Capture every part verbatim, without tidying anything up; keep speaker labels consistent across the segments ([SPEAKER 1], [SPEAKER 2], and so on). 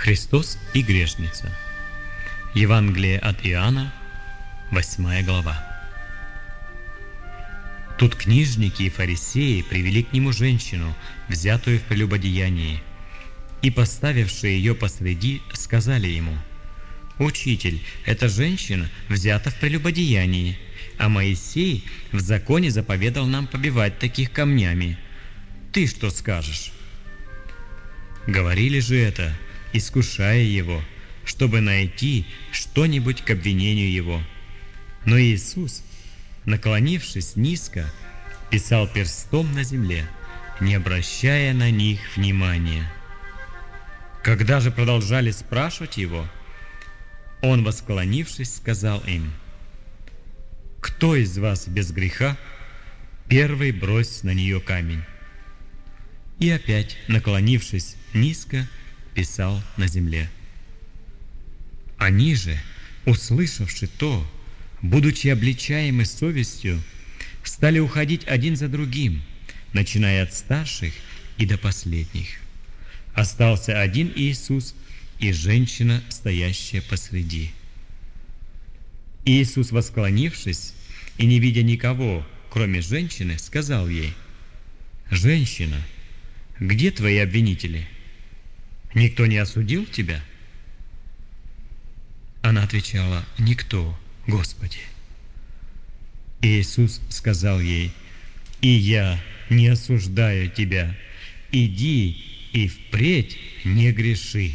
[SPEAKER 1] Христос и грешница. Евангелие от Иоанна, восьмая глава. Тут книжники и фарисеи привели к нему женщину, взятую в прелюбодеянии, и, поставившие ее посреди, сказали ему: «Учитель, эта женщина взята в прелюбодеянии, а Моисей в законе заповедал нам побивать таких камнями. Ты что скажешь?» Говорили же это, искушая его, чтобы найти что-нибудь к обвинению его. Но Иисус, наклонившись низко, писал перстом на земле, не обращая на них внимания. Когда же продолжали спрашивать его, он, восклонившись, сказал им: «Кто из вас без греха, первый брось на нее камень». И опять, наклонившись низко, писал на земле. Они же, услышавши то, будучи обличаемы совестью, стали уходить один за другим, начиная от старших и до последних. Остался один Иисус и женщина, стоящая посреди. Иисус, восклонившись и не видя никого, кроме женщины, сказал ей: «Женщина, где твои обвинители? Никто не осудил тебя?» Она отвечала: «Никто, Господи». Иисус сказал ей: «И я не осуждаю тебя. Иди и впредь не греши».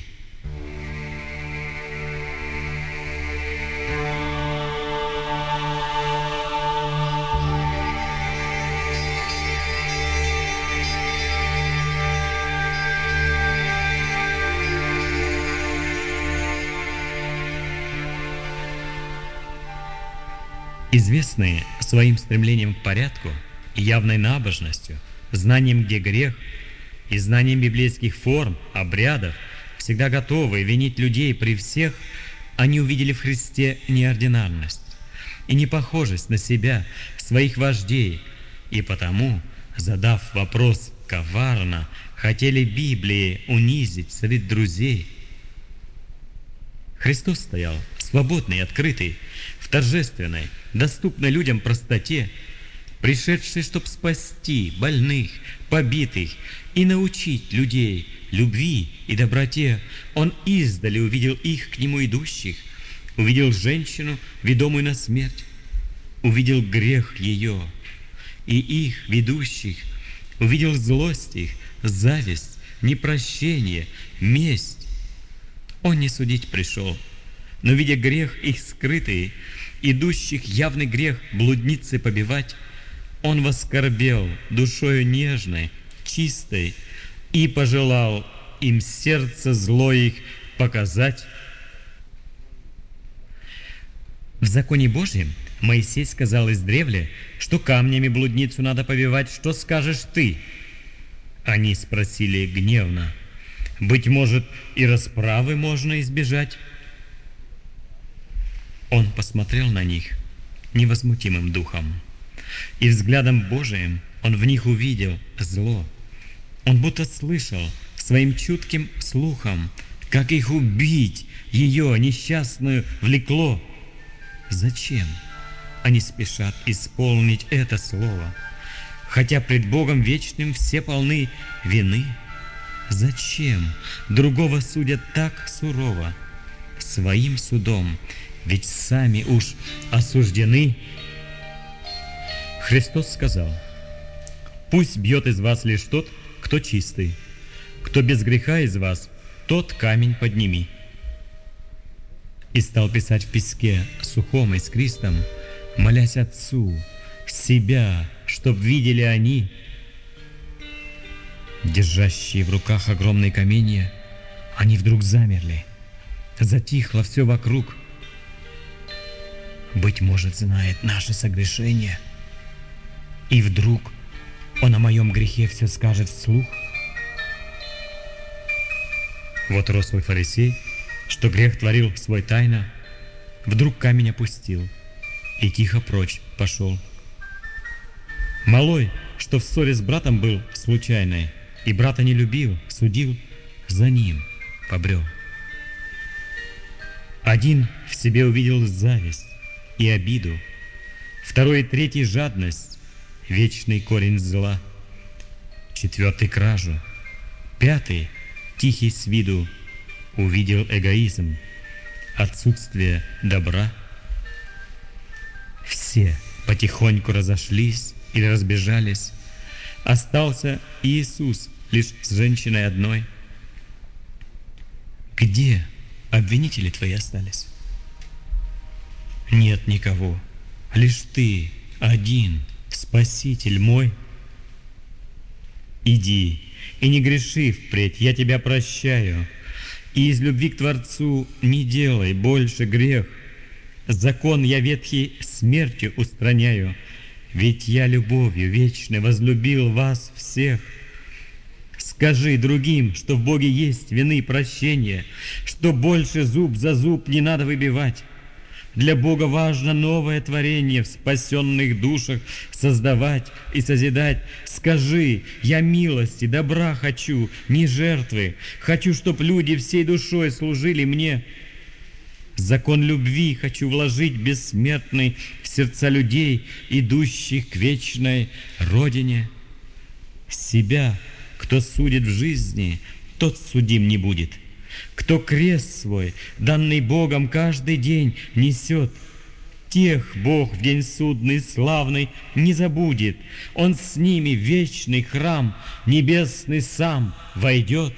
[SPEAKER 1] Известные своим стремлением к порядку и явной набожностью, знанием, где грех, и знанием библейских форм, обрядов, всегда готовые винить людей при всех, они увидели в Христе неординарность и непохожесть на себя, своих вождей, и потому, задав вопрос коварно, хотели Библии унизить среди друзей. Христос стоял свободный и открытый, в торжественной, доступной людям простоте, пришедший, чтобы спасти больных, побитых и научить людей любви и доброте. Он издали увидел их, к нему идущих, увидел женщину, ведомую на смерть, увидел грех ее и их, ведущих, увидел злость их, зависть, непрощение, месть. Он не судить пришел, но, видя грех их скрытый, идущих явный грех блудницы побивать, он воскорбел душою нежной, чистой, и пожелал им сердце зло их показать. В законе Божьем Моисей сказал издревле, что камнями блудницу надо побивать. Что скажешь ты? Они спросили гневно: быть может, и расправы можно избежать? Он посмотрел на них невозмутимым духом, и взглядом Божиим он в них увидел зло. Он будто слышал своим чутким слухом, как их убить, ее несчастную, влекло. Зачем они спешат исполнить это слово, хотя пред Богом вечным все полны вины? Зачем другого судят так сурово своим судом, ведь сами уж осуждены? Христос сказал: «Пусть бьет из вас лишь тот, кто чистый. Кто без греха из вас, тот камень подними». И стал писать в песке сухом и искристом, молясь Отцу, себя, чтоб видели они. Держащие в руках огромные каменья, они вдруг замерли. Затихло все вокруг. Быть может, знает наше согрешение, и вдруг он о моем грехе все скажет вслух. Вот рослый фарисей, что грех творил свой тайно, вдруг камень опустил и тихо прочь пошел. Малой, что в ссоре с братом был случайной, и брата не любил, судил, за ним побрел. Один в себе увидел зависть и обиду, второй и третий — жадность, вечный корень зла, четвертый — кражу, пятый, тихий с виду, увидел эгоизм, отсутствие добра. Все потихоньку разошлись или разбежались. Остался Иисус лишь с женщиной одной. Где обвинители твои остались? Нет никого, лишь ты один, Спаситель мой. Иди и не греши впредь, я тебя прощаю, и из любви к Творцу не делай больше грех. Закон я ветхий смертью устраняю, ведь я любовью вечной возлюбил вас всех. Скажи другим, что в Боге есть вины и прощения, что больше зуб за зуб не надо выбивать. Для Бога важно новое творение в спасенных душах создавать и созидать. Скажи: я милости, добра хочу, не жертвы. Хочу, чтоб люди всей душой служили мне. Закон любви хочу вложить бессмертный в сердца людей, идущих к вечной родине. Себя, кто судит в жизни, тот судим не будет. Кто крест свой, данный Богом, каждый день несет, тех Бог в день судный славный не забудет. Он с ними в вечный храм небесный сам войдет.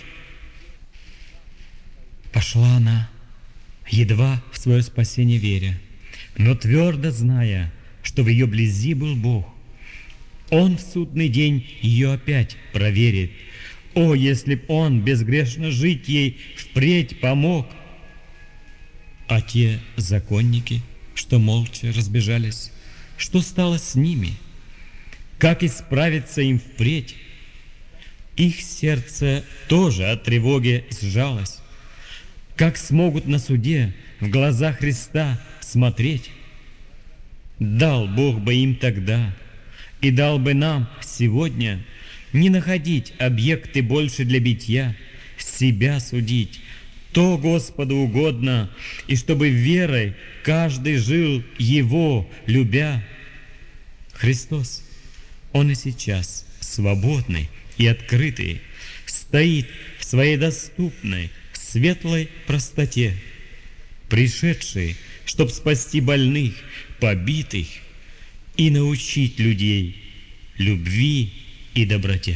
[SPEAKER 1] Пошла она, едва в свое спасение веря, но твердо зная, что в ее близи был Бог. Он в судный день ее опять проверит. О, если б он безгрешно жить ей впредь помог! А те законники, что молча разбежались, что стало с ними? Как исправиться им впредь? Их сердце тоже от тревоги сжалось. Как смогут на суде в глаза Христа смотреть? Дал Бог бы им тогда, и дал бы нам сегодня, не находить объекты больше для битья, себя судить, то Господу угодно, и чтобы верой каждый жил Его, любя. Христос, Он и сейчас свободный и открытый, стоит в своей доступной, светлой простоте, пришедший, чтоб спасти больных, побитых и научить людей любви и доброте.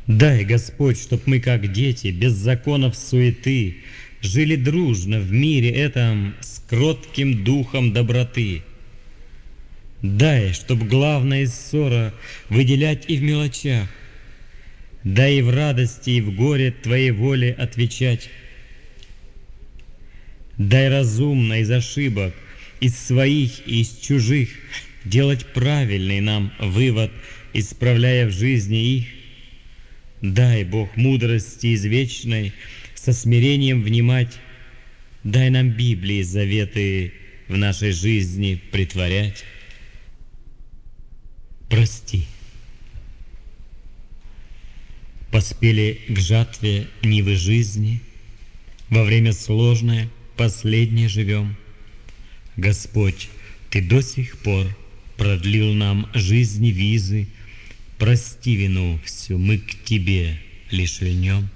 [SPEAKER 1] Дай, Господь, чтоб мы, как дети, без законов суеты, жили дружно в мире этом с кротким духом доброты. Дай, чтоб главное из ссора выделять и в мелочах. Дай и в радости, и в горе Твоей воле отвечать. Дай разумно из ошибок, из своих и из чужих делать правильный нам вывод, исправляя в жизни их. Дай, Бог, мудрости извечной, со смирением внимать. Дай нам Библии заветы в нашей жизни притворять. Прости. Поспели к жатве нивы жизни, во время сложное последнее живем. Господь, Ты до сих пор продлил нам жизни визы, прости вину всю, мы к Тебе лишь льнем.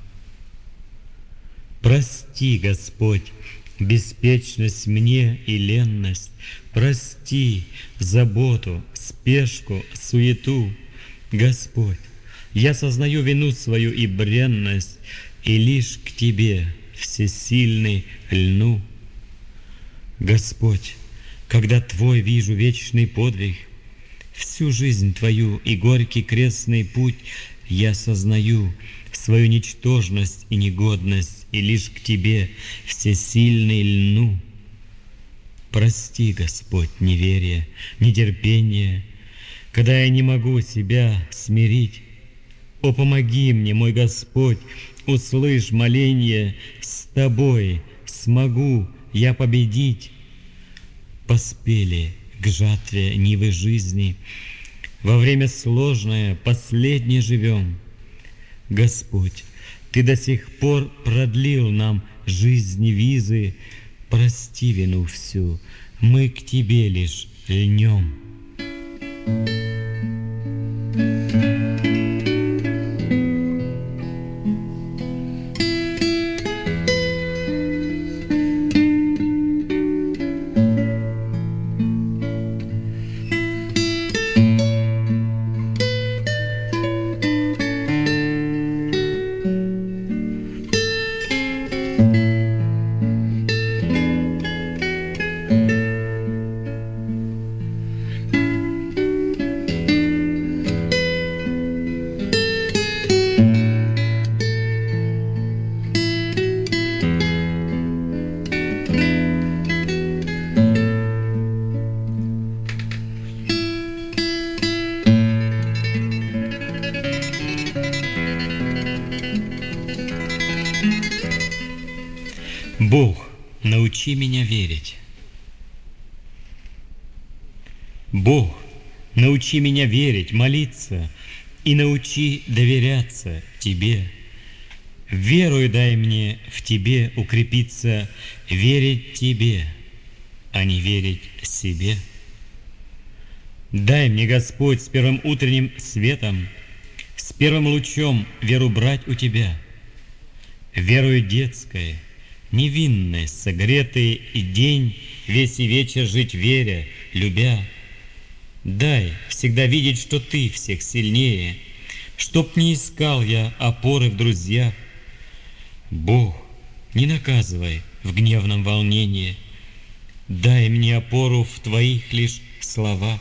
[SPEAKER 1] Прости, Господь, беспечность мне и ленность, прости заботу, спешку, суету. Господь, я сознаю вину свою и бренность, и лишь к Тебе, всесильный, льну. Господь, когда Твой вижу вечный подвиг, всю жизнь Твою и горький крестный путь, я сознаю свою ничтожность и негодность, и лишь к Тебе, всесильный, льну. Прости, Господь, неверие, нетерпение, когда я не могу себя смирить. О, помоги мне, мой Господь, услышь моленье, с Тобой смогу я победить. Поспели к жатве нивы жизни, во время сложное последнее живем. Господь, Ты до сих пор продлил нам жизни визы, прости вину всю, мы к Тебе лишь льнем. Бог, научи меня верить. Бог, научи меня верить, молиться, и научи доверяться Тебе. Веруй дай мне в Тебе укрепиться, верить Тебе, а не верить себе. Дай мне, Господь, с первым утренним светом, с первым лучом веру брать у Тебя. Верою детской, невинной, согретой, и день весь и вечер жить веря, любя. Дай всегда видеть, что Ты всех сильнее, чтоб не искал я опоры в друзьях. Бог, не наказывай в гневном волнении, дай мне опору в Твоих лишь словах.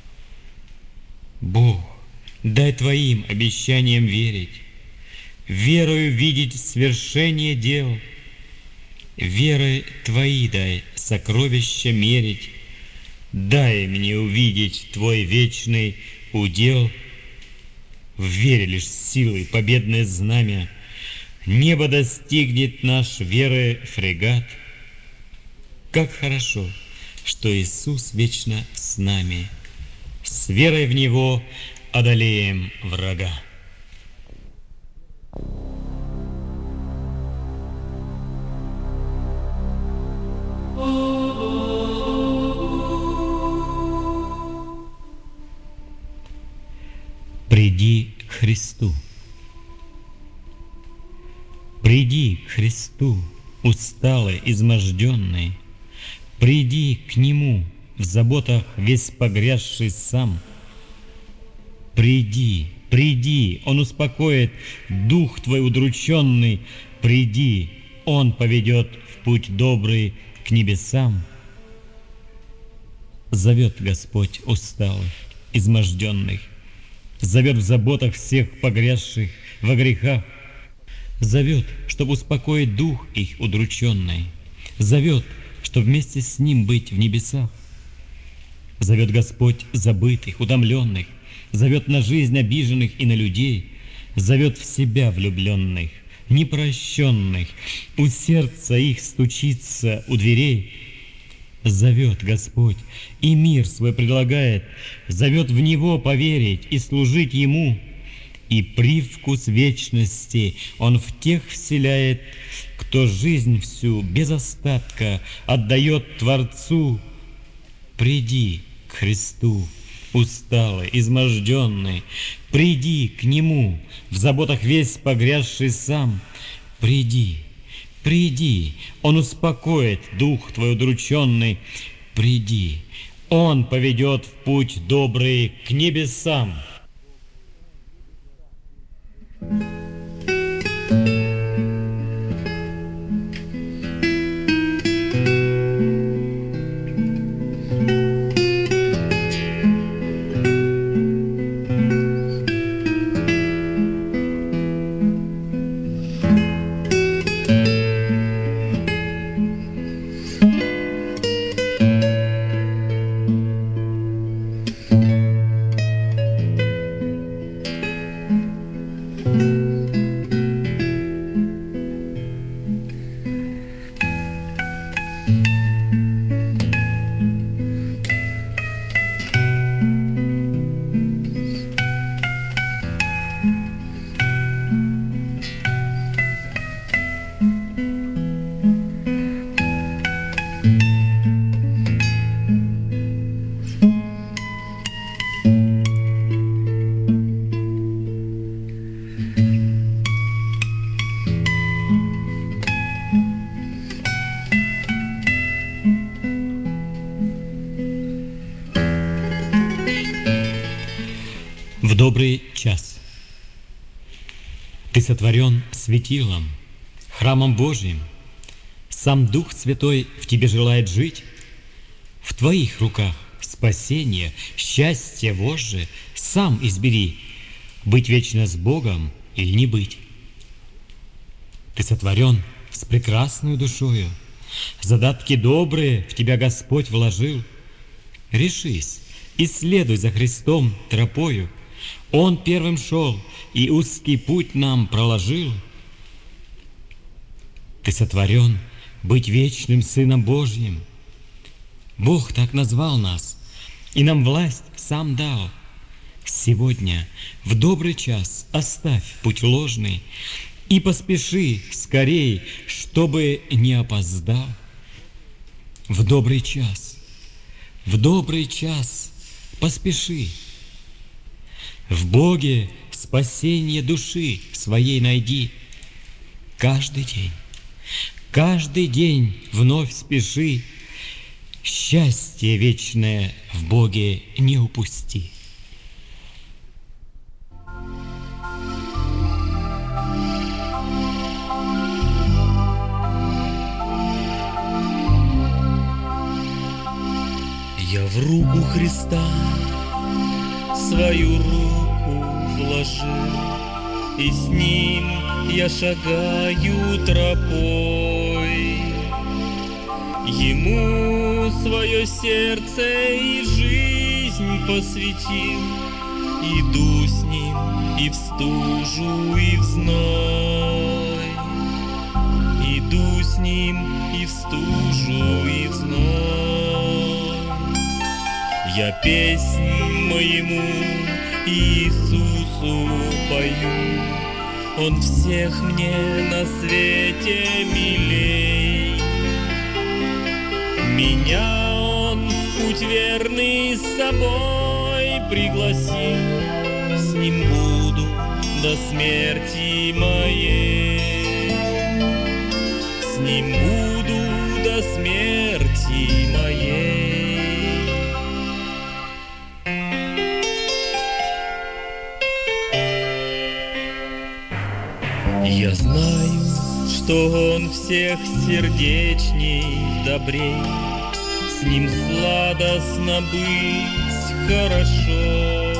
[SPEAKER 1] Бог, дай Твоим обещаниям верить, верою видеть свершение дел. Верой Твои дай сокровища мерить, дай мне увидеть Твой вечный удел. В вере лишь силой победное знамя, небо достигнет наш веры фрегат. Как хорошо, что Иисус вечно с нами, с верой в Него одолеем врага. Приди к Христу. Приди к Христу, усталый, изможденный. Приди к Нему, в заботах весь погрязший сам. Приди, Приди, Он успокоит дух твой удрученный. Приди, Он поведет в путь добрый к небесам. Зовет Господь усталых, изможденных, зовет в заботах всех погрязших во грехах, зовет, чтобы успокоить дух их удрученный, зовет, чтобы вместе с Ним быть в небесах. Зовет Господь забытых, утомленных, зовет на жизнь обиженных и на людей, зовет в себя влюбленных, непрощенных, у сердца их стучится у дверей. Зовет Господь и мир свой предлагает, зовет в Него поверить и служить Ему, и привкус вечности Он в тех вселяет, кто жизнь всю без остатка отдает Творцу. Приди к Христу, усталый, изможденный, приди к Нему, в заботах весь погрязший сам. Приди, приди, Он успокоит дух твой удрученный. Приди, Он поведет в путь добрый к небесам. В добрый час ты сотворен светилом, храмом Божьим. Сам Дух Святой в тебе желает жить. В твоих руках спасение, счастье вожжи. Сам избери, быть вечно с Богом или не быть. Ты сотворен с прекрасной душою, задатки добрые в тебя Господь вложил. Решись и следуй за Христом тропою. Он первым шел и узкий путь нам проложил. Ты сотворен быть вечным Сыном Божьим. Бог так назвал нас, и нам власть сам дал. Сегодня в добрый час оставь путь ложный и поспеши скорей, чтобы не опоздал. В добрый час, в добрый час поспеши. В Боге спасение души своей найди. Каждый день, каждый день вновь спеши. Счастье вечное в Боге не упусти.
[SPEAKER 2] Я в руку Христа свою руку вложил, и с Ним я шагаю тропой. Ему свое сердце и жизнь посвятил, иду с Ним и в стужу, и в зной. Иду с Ним и в стужу, и в зной. Я песнь моему Иисусу пою, Он всех мне на свете милей. Меня Он в путь верный с собой пригласил, с Ним буду до смерти моей. С Ним буду до смерти моей. что Он всех сердечней, добрей, с Ним сладостно быть хорошо.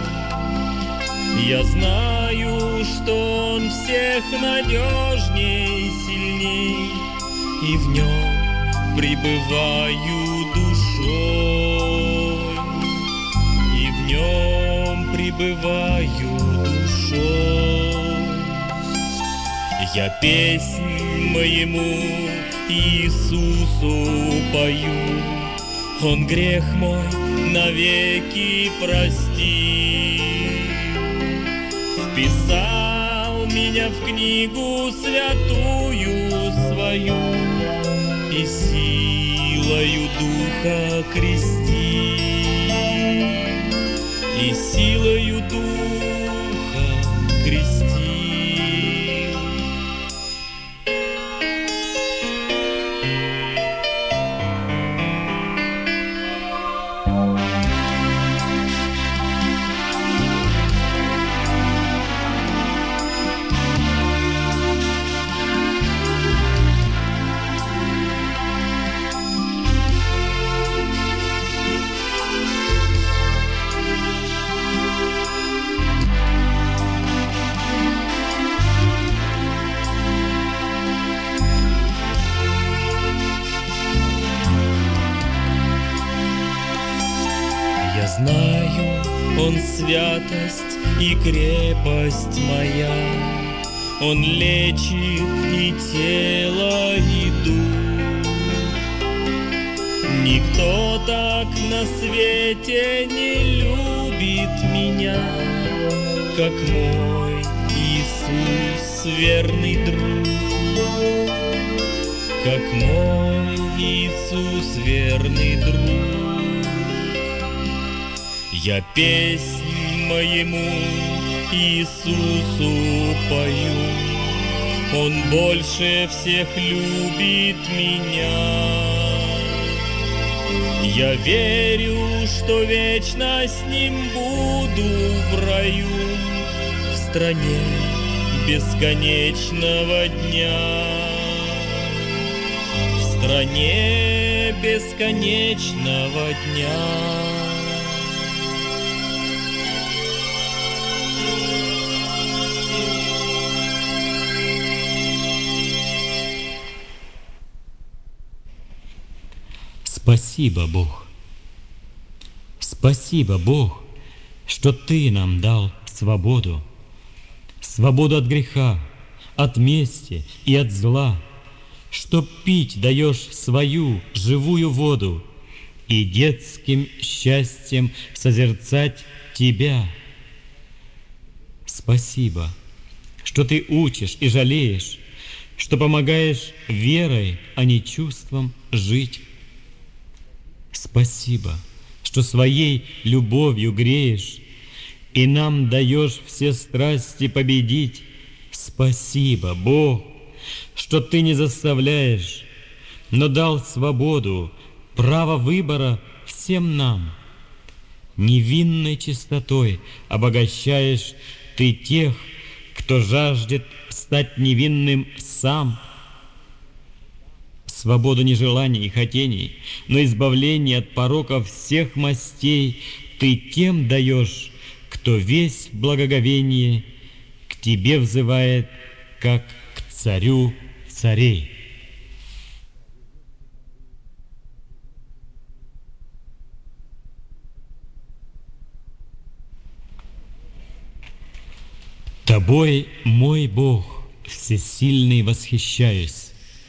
[SPEAKER 2] Я знаю, что Он всех надежней, сильней, и в Нем пребываю душой, и в Нем пребываю душой. Я песнь моему Иисусу пою, Он грех мой навеки прости. Вписал меня в книгу святую свою и силою Духа крести, и силою Духа крести. Знаю, Он святость и крепость моя, Он лечит и тело, и дух. Никто так на свете не любит меня, как мой Иисус, верный друг, как мой Иисус, верный друг. Я песнь моему Иисусу пою, Он больше всех любит меня. Я верю, что вечно с Ним буду в раю, в стране бесконечного дня, в стране бесконечного дня.
[SPEAKER 1] Спасибо, Бог. Спасибо, Бог, что Ты нам дал свободу. Свободу от греха, от мести и от зла, что пить даешь свою живую воду и детским счастьем созерцать Тебя. Спасибо, что Ты учишь и жалеешь, что помогаешь верой, а не чувством жить. Спасибо, что своей любовью греешь и нам даешь все страсти победить. Спасибо, Бог, что Ты не заставляешь, но дал свободу, право выбора всем нам. Невинной чистотой обогащаешь Ты тех, кто жаждет стать невинным сам. Свободу не желаний и хотений, но избавление от пороков всех мастей Ты тем даешь, кто весь в благоговении к Тебе взывает, как к царю царей. Тобой, мой Бог, всесильный восхищаюсь.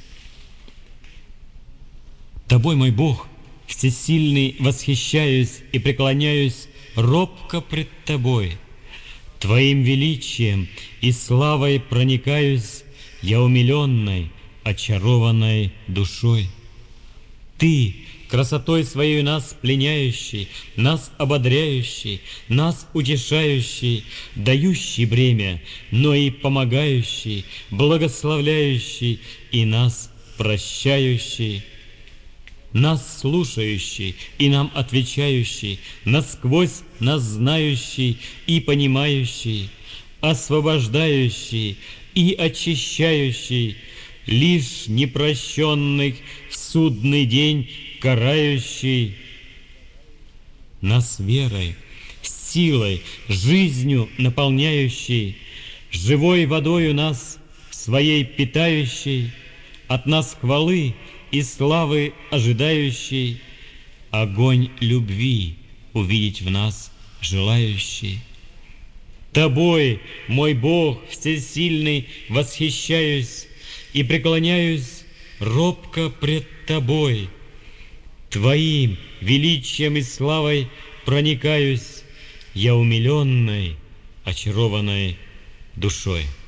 [SPEAKER 1] Тобой, мой Бог, всесильный восхищаюсь и преклоняюсь робко пред Тобой. Твоим величием и славой проникаюсь я умиленной, очарованной душой. Ты, красотой Своей нас пленяющий, нас ободряющий, нас утешающий, дающий бремя, но и помогающий, благословляющий и нас прощающий, нас слушающий и нам отвечающий, насквозь нас знающий и понимающий, освобождающий и очищающий, лишь непрощенных в судный день карающий, нас верой, силой, жизнью наполняющий, живой водою нас своей питающей, от нас хвалы и славы ожидающий, огонь любви увидеть в нас желающий. Тобой, мой Бог всесильный, восхищаюсь и преклоняюсь робко пред Тобой. Твоим величием и славой проникаюсь я умиленной, очарованной душой.